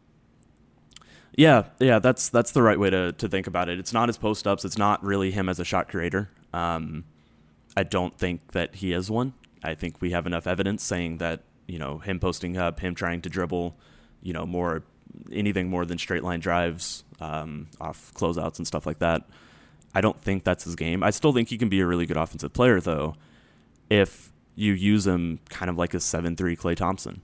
Yeah, that's the right way to think about it. It's not his post-ups. It's not really him as a shot creator. I don't think that he is one. I think we have enough evidence saying that, him posting up, him trying to dribble, anything more than straight line drives off closeouts and stuff like that. I don't think that's his game. I still think he can be a really good offensive player, though, if you use him kind of like a 7'3" Klay Thompson.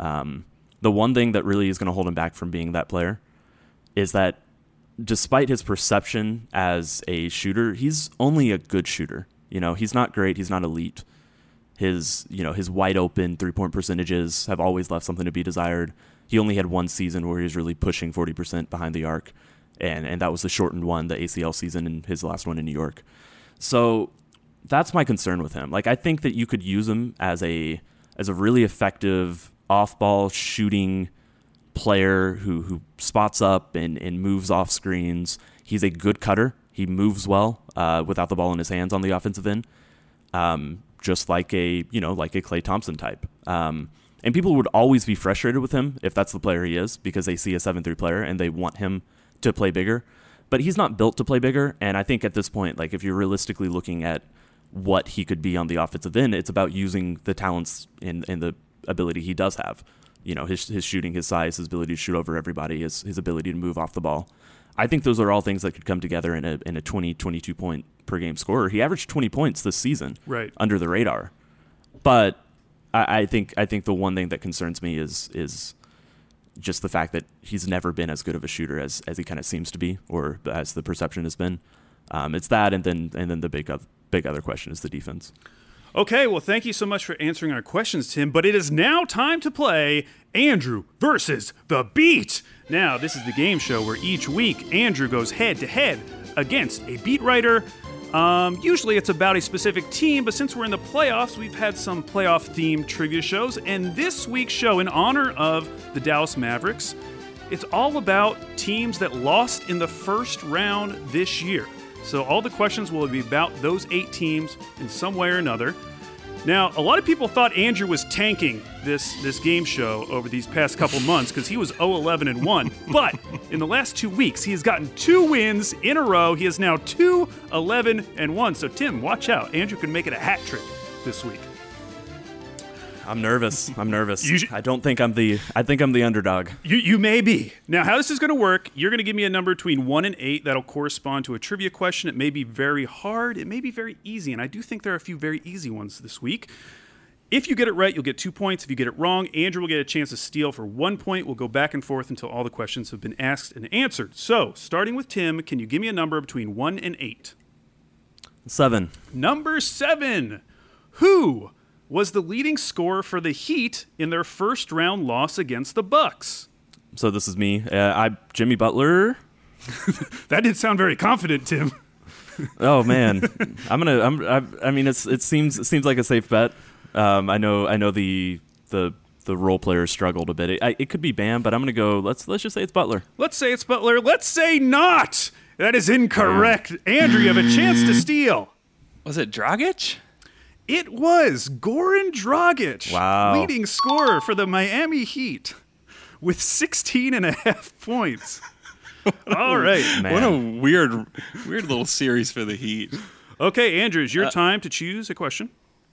The one thing that really is going to hold him back from being that player is that despite his perception as a shooter, he's only a good shooter. He's not great. He's not elite. His wide open 3-point percentages have always left something to be desired. He only had one season where he was really pushing 40% behind the arc, and that was the shortened one, the ACL season, and his last one in New York. So that's my concern with him. Like, I think that you could use him as a really effective off-ball shooting player who spots up and moves off screens. He's a good cutter. He moves well without the ball in his hands on the offensive end, just like a Klay Thompson type. And people would always be frustrated with him if that's the player he is, because they see a 7'3" player and they want him to play bigger. But he's not built to play bigger. And I think at this point, like, if you're realistically looking at what he could be on the offensive end, it's about using the talents and the ability he does have. His shooting, his size, his ability to shoot over everybody, his ability to move off the ball. I think those are all things that could come together in a 20, 22 point per game scorer. He averaged 20 points this season, right, under the radar. But I think the one thing that concerns me is just the fact that he's never been as good of a shooter as he kind of seems to be, or as the perception has been. It's that, and then the big other question is the defense. Okay, well, thank you so much for answering our questions, Tim. But it is now time to play Andrew versus the Beat. Now, this is the game show where each week Andrew goes head-to-head against a beat writer. Usually it's about a specific team, but since we're in the playoffs, we've had some playoff-themed trivia shows. And this week's show, in honor of the Dallas Mavericks, it's all about teams that lost in the first round this year. So all the questions will be about those 8 teams in some way or another. Now, a lot of people thought Andrew was tanking this game show over these past couple months because he was 0-11-1. But in the last 2 weeks, he has gotten 2 wins in a row. He is now 2-11-1. So, Tim, watch out. Andrew could make it a hat trick this week. I'm nervous. I think I'm the underdog. You may be. Now, how this is going to work, you're going to give me a number between 1 and 8 that'll correspond to a trivia question. It may be very hard. It may be very easy. And I do think there are a few very easy ones this week. If you get it right, you'll get 2 points. If you get it wrong, Andrew will get a chance to steal for 1 point. We'll go back and forth until all the questions have been asked and answered. So, starting with Tim, can you give me a number between 1 and 8? 7. Number 7. Who was the leading scorer for the Heat in their first round loss against the Bucks? So this is me. I'm Jimmy Butler. That didn't sound very confident, Tim. Oh man, I mean, it seems like a safe bet. I know the role players struggled a bit. It could be Bam, but I'm gonna go. Let's just say it's Butler. Let's say it's Butler. Let's say not. That is incorrect. Andrew, you have a chance to steal. Was it Dragic? It was Goran Dragic, wow, leading scorer for the Miami Heat with 16.5 points. All right. Man. What a weird little series for the Heat. Okay, Andrew, it's your time to choose a question.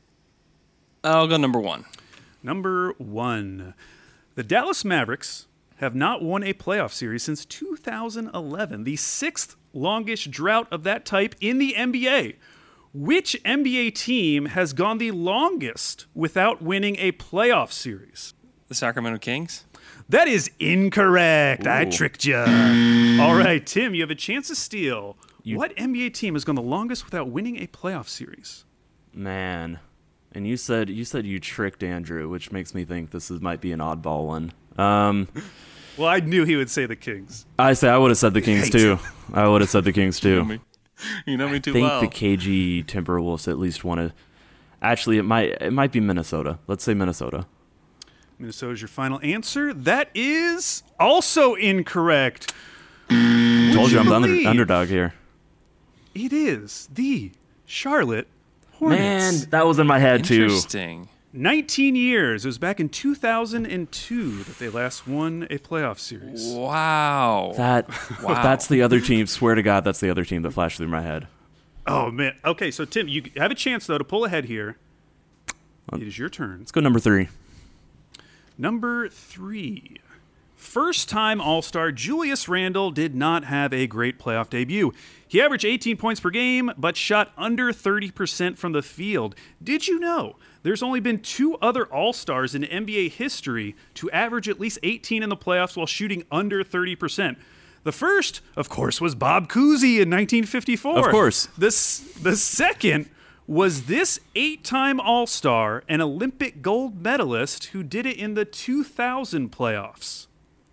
I'll go number 1. Number 1. The Dallas Mavericks have not won a playoff series since 2011, the 6th longest drought of that type in the NBA. Which NBA team has gone the longest without winning a playoff series? The Sacramento Kings? That is incorrect. Ooh. I tricked you. All right, Tim, you have a chance to steal. What NBA team has gone the longest without winning a playoff series? Man, and you said you tricked Andrew, which makes me think this might be an oddball one. Well, I knew he would say the Kings. I would have said the Kings too. I would have said the Kings too. You know me too well. well. I think the KG Timberwolves at least want to. Actually, it might be Minnesota. Let's say Minnesota. Minnesota is your final answer. That is also incorrect. Told you I'm the underdog here. It is the Charlotte Hornets. Man, that was in my head too. Interesting. 19 years. It was back in 2002 that they last won a playoff series. Wow. That's the other team. Swear to God, that's the other team that flashed through my head. Oh, man. Okay, so Tim, you have a chance, though, to pull ahead here. It is your turn. Let's go number 3. Number 3. First-time All-Star Julius Randle did not have a great playoff debut. He averaged 18 points per game, but shot under 30% from the field. Did you know there's only been 2 other All-Stars in NBA history to average at least 18 in the playoffs while shooting under 30%? The first, of course, was Bob Cousy in 1954. Of course. The second was this 8-time All-Star and Olympic gold medalist who did it in the 2000 playoffs.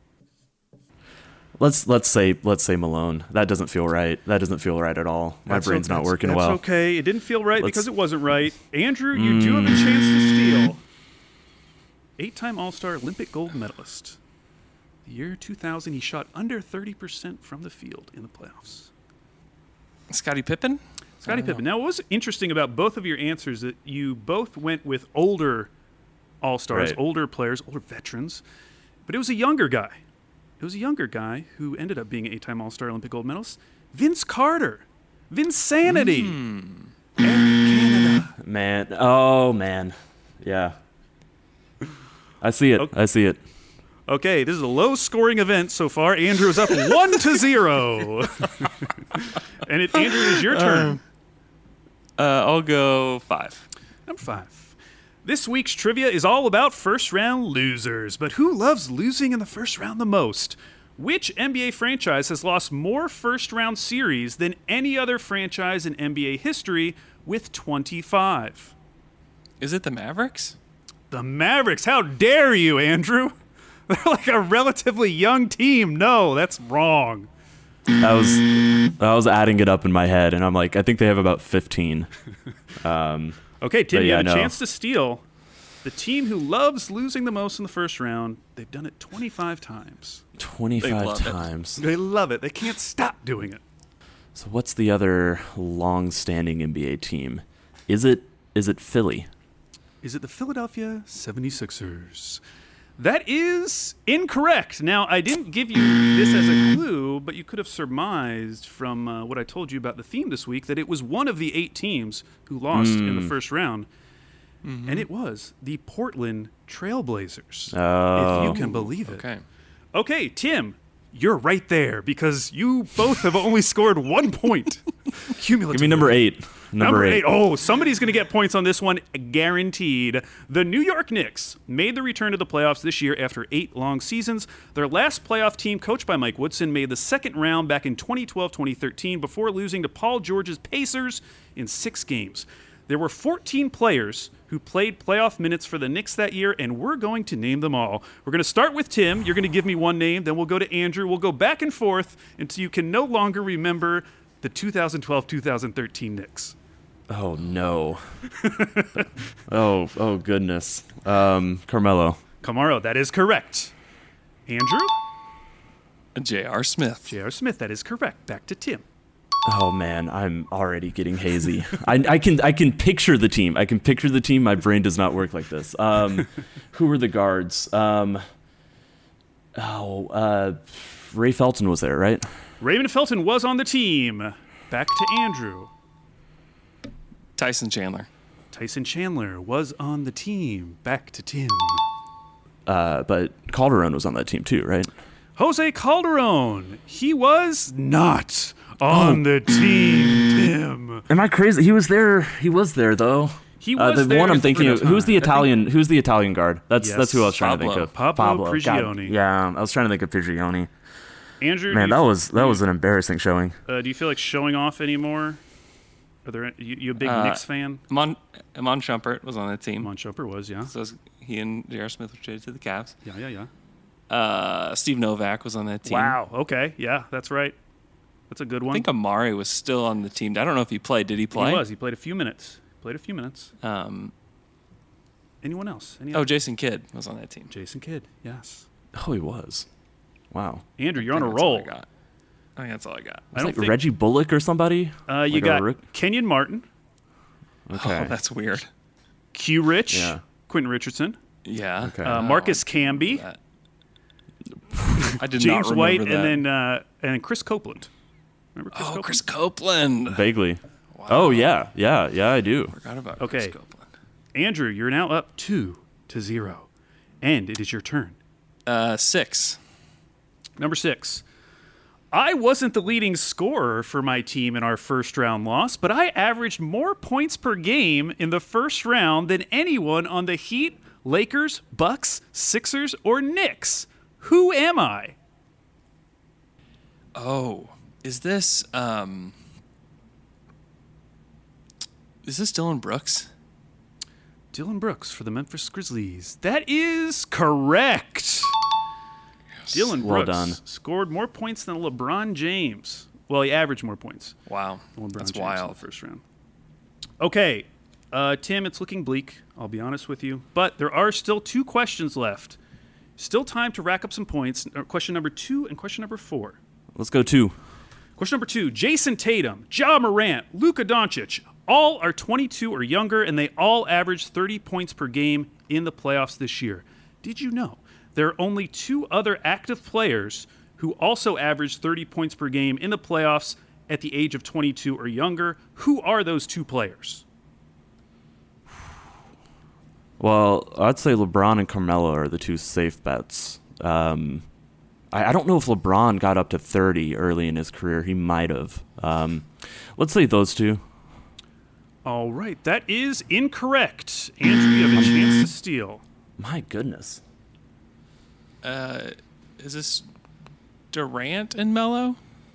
Let's say Malone. That doesn't feel right. That doesn't feel right at all. My brain's not working well. That's okay. It didn't feel right because it wasn't right. Andrew, you do have a chance to steal. 8-time All-Star, Olympic gold medalist. The year 2000, he shot under 30% from the field in the playoffs. Scottie Pippen? Scottie Pippen. Now, what was interesting about both of your answers that you both went with older All-Stars, Right. older players, older veterans, but it was a younger guy. It was a younger guy who ended up being an 8-time All-Star Olympic gold medalist, Vince Carter. Vinsanity. Air Canada. Man. Oh, man. Yeah. I see it. Okay. I see it. Okay, this is a low-scoring event so far. Andrew is up 1-0. And Andrew, it is your turn. I'll go 5. Number 5. This week's trivia is all about first-round losers, but who loves losing in the first round the most? Which NBA franchise has lost more first-round series than any other franchise in NBA history with 25? Is it the Mavericks? The Mavericks. How dare you, Andrew? They're like a relatively young team. No, that's wrong. I was adding it up in my head, and I'm like, I think they have about 15. Okay, Tim, you have a no. chance to steal. The team who loves losing the most in the first round, they've done it 25 times. 25 times. They love it. They can't stop doing it. So what's the other long-standing NBA team? Is it Philly? Is it the Philadelphia 76ers? That is incorrect. Now, I didn't give you this as a clue, but you could have surmised from what I told you about the theme this week that it was one of the 8 teams who lost in the first round. Mm-hmm. And it was the Portland Trailblazers, if you can believe it. Okay, Tim, you're right there because you both have only scored 1 point. Cumulatively. Give me number 8. Number 8. Oh, somebody's going to get points on this one, guaranteed. The New York Knicks made the return to the playoffs this year after 8 long seasons. Their last playoff team, coached by Mike Woodson, made the second round back in 2012-2013 before losing to Paul George's Pacers in 6 games. There were 14 players who played playoff minutes for the Knicks that year, and we're going to name them all. We're going to start with Tim. You're going to give me one name. Then we'll go to Andrew. We'll go back and forth until you can no longer remember the 2012-2013 Knicks. Oh, no. oh, goodness. Carmelo. Camaro, that is correct. Andrew? J.R. Smith. J.R. Smith, that is correct. Back to Tim. Oh man, I'm already getting hazy. I can picture the team. I can picture the team. My brain does not work like this. Who were the guards? Ray Felton was there, right? Raymond Felton was on the team. Back to Andrew. Tyson Chandler. Tyson Chandler was on the team. Back to Tim. But Calderon was on that team too, right? Jose Calderon. He was not on the team, Tim. Am I crazy? He was there. He was there though. He was the there one I'm thinking for of. the Who's the time. Italian? Who's the Italian guard? That's who I was trying to think of. Pablo Prigioni. God, yeah, I was trying to think of Prigioni. Andrew, man, that was an embarrassing showing. Do you feel like showing off anymore? Are there you a big Knicks fan? Amon Shumpert was on that team. Amon Shumpert was, yeah. So he and J.R. Smith were traded to the Cavs. Yeah. Steve Novak was on that team. Wow. Okay. Yeah, that's right. That's a good one. I think Amari was still on the team. I don't know if he played. Did he play? He was. He played a few minutes. Anyone else? Jason Kidd was on that team. Jason Kidd. Yes. Oh, he was. Wow. Andrew, you're on a roll. I think that's all I got. I don't Like think Reggie Bullock or somebody. you Like a got rook- Kenyon Martin, Okay. Oh, that's weird. Q Rich, Yeah. Quentin Richardson, Yeah. Okay. Marcus Camby, That. I did James not White, remember that. and then Chris Copeland. Remember Chris Copeland? Chris Copeland. Vaguely. Oh yeah, I do. Forgot about Okay. Chris Copeland. Andrew, you're now up 2-0, and it is your turn. 6. Number 6. I wasn't the leading scorer for my team in our first round loss, but I averaged more points per game in the first round than anyone on the Heat, Lakers, Bucks, Sixers, or Knicks. Who am I? Oh, is this Dylan Brooks? Dylan Brooks for the Memphis Grizzlies. That is correct. Dylan Well Brooks done. scored more points than LeBron James. Well, he averaged more points Wow, than LeBron that's James in the wild. first round. Okay, Tim, it's looking bleak. I'll be honest with you. But there are still 2 questions left. Still time to rack up some points. Question number 2 and question number 4. Let's go 2. Question number 2. Jason Tatum, Ja Morant, Luka Doncic, all are 22 or younger, and they all averaged 30 points per game in the playoffs this year. Did you know there are only 2 other active players who also averaged 30 points per game in the playoffs at the age of 22 or younger? Who are those 2 players? Well, I'd say LeBron and Carmelo are the 2 safe bets. I don't know if LeBron got up to 30 early in his career. He might have. Let's say those 2. All right, that is incorrect. Andrew, you have a chance to steal. My goodness. Is this Durant and Melo?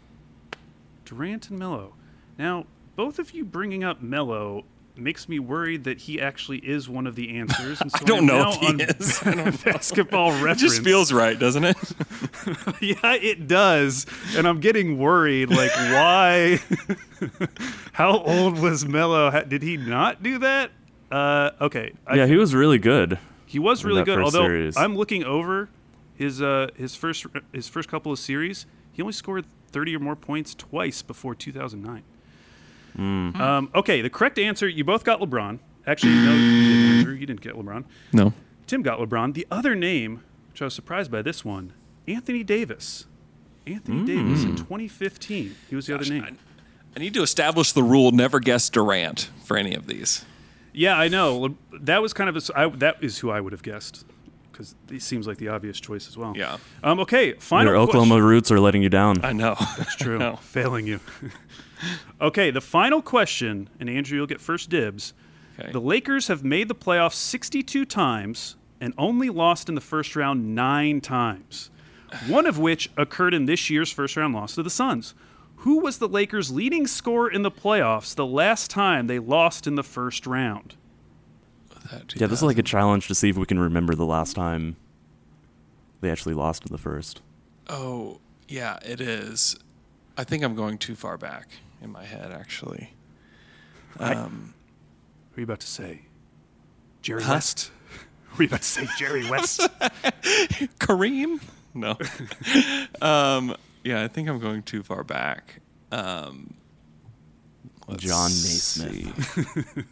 Durant and Melo. Now, both of you bringing up Melo makes me worried that he actually is one of the answers. And so I don't I'm know now if he on is. I don't know. Basketball It Reference. just feels right, doesn't it? Yeah, it does. And I'm getting worried. Like, why? How old was Melo? Did he not do that? Okay. Yeah, he was really good. He was in really that good. first Although series. I'm looking over his first couple of series, he only scored 30 or more points twice before 2009. Okay, the correct answer, you both got LeBron. Actually, no, you didn't, Andrew. You didn't get LeBron. No. Tim got LeBron. The other name, which I was surprised by this one, Anthony Davis. Anthony Davis in 2015. He was the other name. I need to establish the rule: never guess Durant for any of these. Yeah, I know. That was kind of that is who I would have guessed, because he seems like the obvious choice as well. Yeah. Okay, final Your Oklahoma roots are letting you down. I know. That's true. No. Failing you. Okay, the final question, and Andrew, you'll get first dibs. Okay. The Lakers have made the playoffs 62 times and only lost in the first round 9 times, one of which occurred in this year's first round loss to the Suns. Who was the Lakers' leading scorer in the playoffs the last time they lost in the first round? Yeah, this is like a challenge to see if we can remember the last time they actually lost in the first. Oh, yeah, it is. I think I'm going too far back in my head, actually. What are you about to say? Jerry West? Were you about to say Jerry West? Kareem? No. Yeah, I think I'm going too far back. John Let's Naismith. see.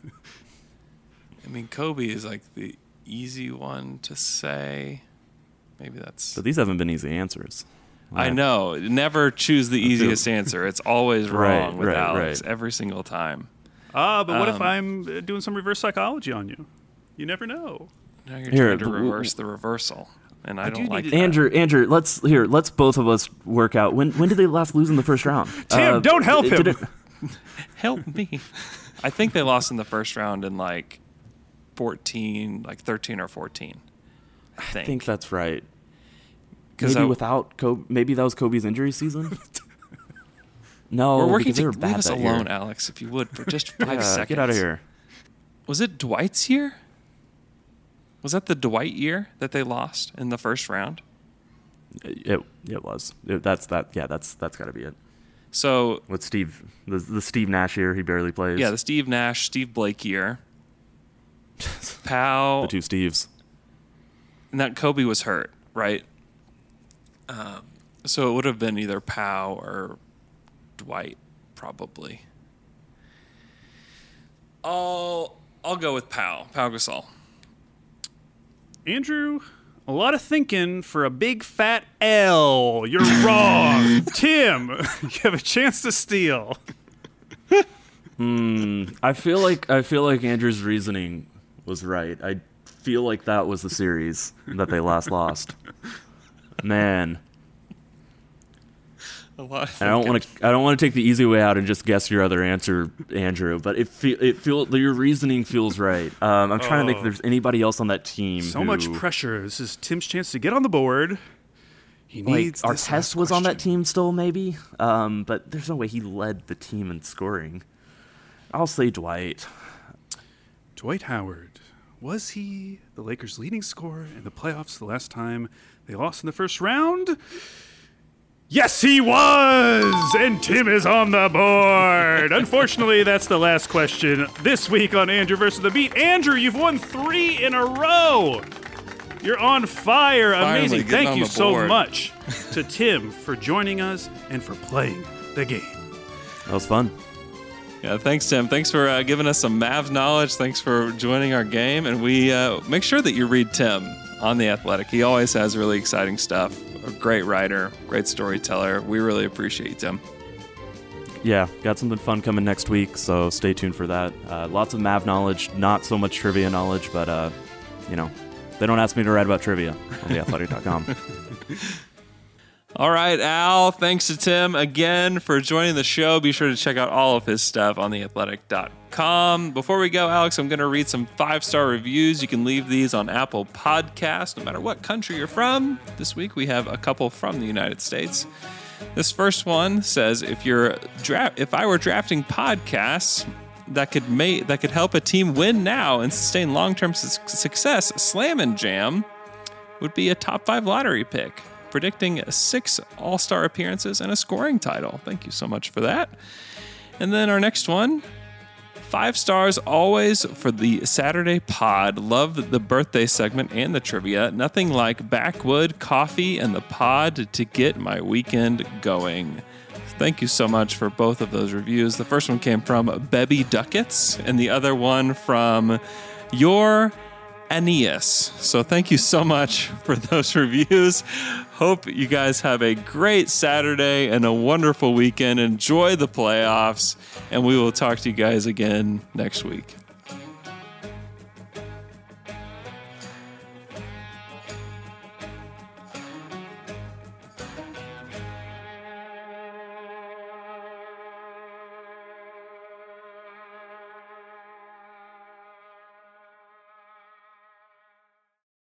I mean, Kobe is like the easy one to say. Maybe that's... But these haven't been easy answers. I know. Never choose the easiest answer. It's always wrong with right, Alex right. every single time. But what if I'm doing some reverse psychology on you? You never know. Now you're Here, trying to reverse the reversal, and I don't like that. Andrew, let's both of us work out. When did they last lose in the first round? Tim, don't help him. Help me. I think they lost in the first round in like 13 or 14. I I think that's right. 'Cause Maybe without Kobe, maybe that was Kobe's injury season. No, we're working because they to were leave bad us that alone, year. Alex, if you would, for just 5 Yeah, seconds. get out of here. Was it Dwight's year? Was that the Dwight year that they lost in the first round? It was. That's got to be it. So With Steve, the Steve Nash year, he barely plays. yeah, the Steve Nash, Steve Blake year. Powell, the 2 Steves. and that Kobe was hurt, right? So it would have been either Pau or Dwight, probably. I'll go with Pau Gasol. Andrew, a lot of thinking for a big fat L. You're wrong. Tim, you have a chance to steal. I feel like Andrew's reasoning was right. I feel like that was the series that they last lost. Man. A lot of I don't want to take the easy way out and just guess your other answer, Andrew. But your reasoning feels right. I'm trying to think if there's anybody else on that team. So much pressure. This is Tim's chance to get on the board. He needs. Artest was on that team still, maybe. But there's no way he led the team in scoring. I'll say Dwight. Dwight Howard. Was he the Lakers' leading scorer in the playoffs the last time they lost in the first round? Yes, he was! And Tim is on the board. Unfortunately, that's the last question this week on Andrew versus the Beat. Andrew, you've won 3 in a row. You're on fire. Amazing. Thank you so much to Tim for joining us and for playing the game. That was fun. Yeah, thanks, Tim. Thanks for giving us some Mavs knowledge. Thanks for joining our game. And we make sure that you read Tim on The Athletic. He always has really exciting stuff. A great writer, great storyteller. We really appreciate you, Tim. Yeah, got something fun coming next week, so stay tuned for that. Lots of Mav knowledge, not so much trivia knowledge, but, they don't ask me to write about trivia on theathletic.com. All right, Al, thanks to Tim again for joining the show. Be sure to check out all of his stuff on theathletic.com. Before we go, Alex, I'm going to read some 5-star reviews. You can leave these on Apple Podcasts, no matter what country you're from. This week, we have a couple from the United States. This first one says, if I were drafting podcasts that could help a team win now and sustain long-term success, Slam and Jam would be a top 5 lottery pick, predicting 6 All-Star appearances and a scoring title. Thank you so much for that. And then our next one, 5 stars always for the Saturday pod. Love the birthday segment and the trivia. Nothing like backwood, coffee, and the pod to get my weekend going. Thank you so much for both of those reviews. The first one came from Bebby Ducats, and the other one from Your Aeneas. So thank you so much for those reviews. Hope you guys have a great Saturday and a wonderful weekend. Enjoy the playoffs, and we will talk to you guys again next week.